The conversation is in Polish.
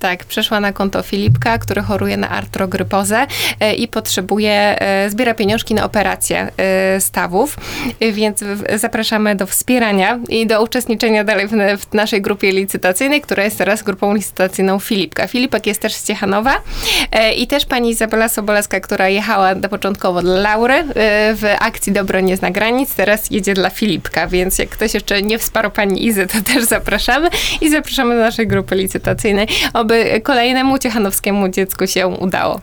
Tak, przeszła na konto Filipka, który choruje na artrogrypozę i zbiera pieniążki na operację stawów, więc zapraszamy do wspierania i do uczestniczenia dalej w naszej grupie licytacyjnej, która jest teraz grupą licytacyjną Filipka. Filipek jest też z Ciechanowa i też pani Izabela Sobolewska, która jechała początkowo dla Laury w akcji Dobro nie zna granic, teraz jedzie dla Filipka, więc jak ktoś jeszcze nie wsparł pani Izy, to też zapraszamy i zapraszamy do naszej grupy licytacyjnej, aby kolejnemu ciechanowskiemu dziecku się udało.